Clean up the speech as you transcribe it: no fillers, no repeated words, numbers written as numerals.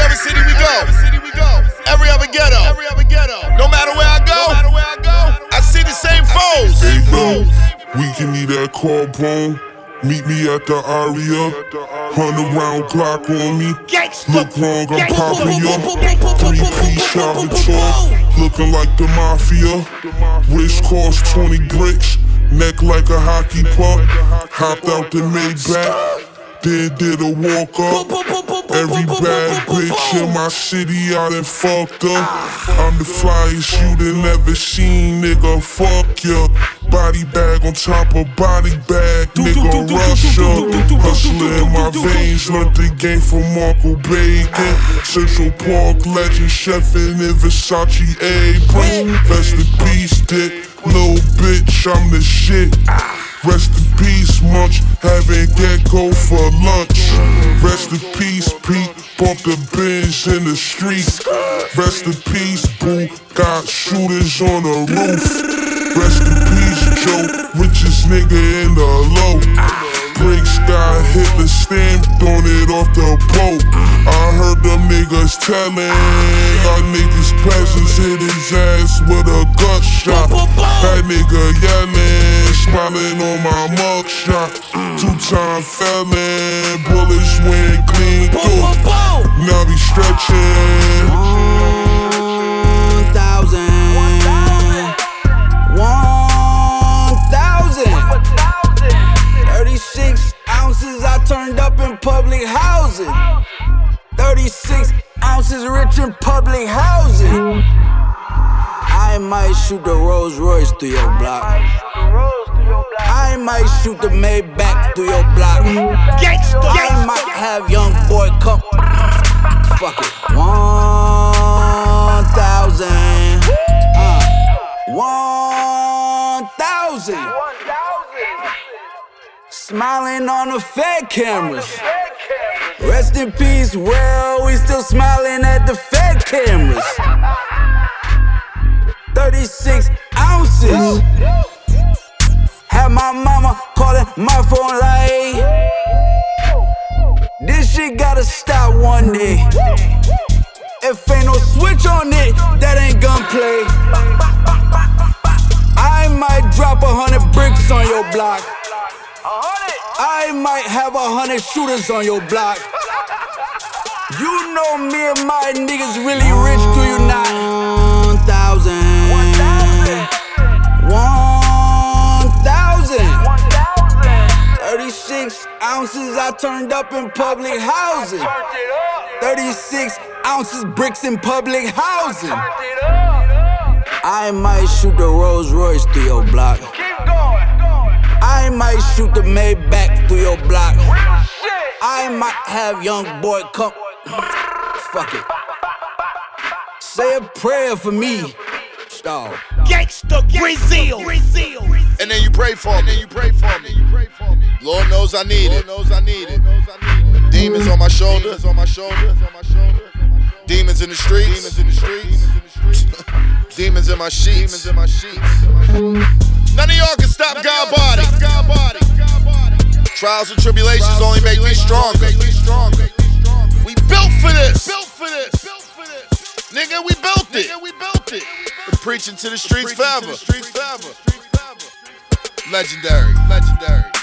other city we go. Every other ghetto. No matter where I go, I see the same foes. Hey yo, we can eat that carbone. Meet me at the Aria. 100-round Glock on me. Look wrong, I'm popping ya. 3-piece shower talk, looking like the mafia. Wrist cost 20 bricks, neck like a hockey puck. Hopped out the Maybach, then did a walk up. Every bad bitch in my city, I done fucked up. I'm the flyest you done ever seen, nigga, fuck ya. Body bag on top of body bag, nigga, Russia. Hustler in my veins, learned the game from Marco Bacon. Central Park legend, chef in Versace apron. Rest in peace, dick, little bitch, I'm the shit. Rest in peace, Munch, having gecko for lunch. Rest in peace, Pete, bump the Benz in the street. Rest in peace, Boo, got shooters on the roof. Rest in peace, Joe, richest nigga in the low. Bricks got Hitler stamped on it off the boat. I heard them niggas telling our niggas peasants hit his ass with a gut shot. That nigga yelling, smiling on my mugshot. 2-time felon, bullets went clean through. Now we stretching. 36 ounces I turned up in public housing. 36 ounces rich in public housing. I might shoot the Rolls Royce through your block. I might shoot the Maybach through your block. I might have young boy come. Fuck it. 1,000. 1,000. Smiling on the fed cameras. Rest in peace, well, we still smiling at the fed cameras. 36 ounces. Had my mama calling my phone like, this shit gotta stop one day. If ain't no switch on it, that ain't gunplay. I might drop 100 bricks on your block. I might have 100 shooters on your block. You know me and my niggas really rich, do you not? 1,000. 1,000. 36 ounces I turned up in public housing. 36 ounces bricks in public housing. I might shoot the Rolls Royce through your block. I might shoot the Maybach through your block. I might have young boy come. Fuck it. Say a prayer for me. Stop. Gangsta Brazil. And then you pray for me. Lord knows I need it. Demons on my shoulder. Demons in the streets. Demons in my sheets. None of y'all can stop God body. Trials and tribulations only make me stronger. We built for this. Nigga, we built it. We're preaching to the streets forever. Legendary.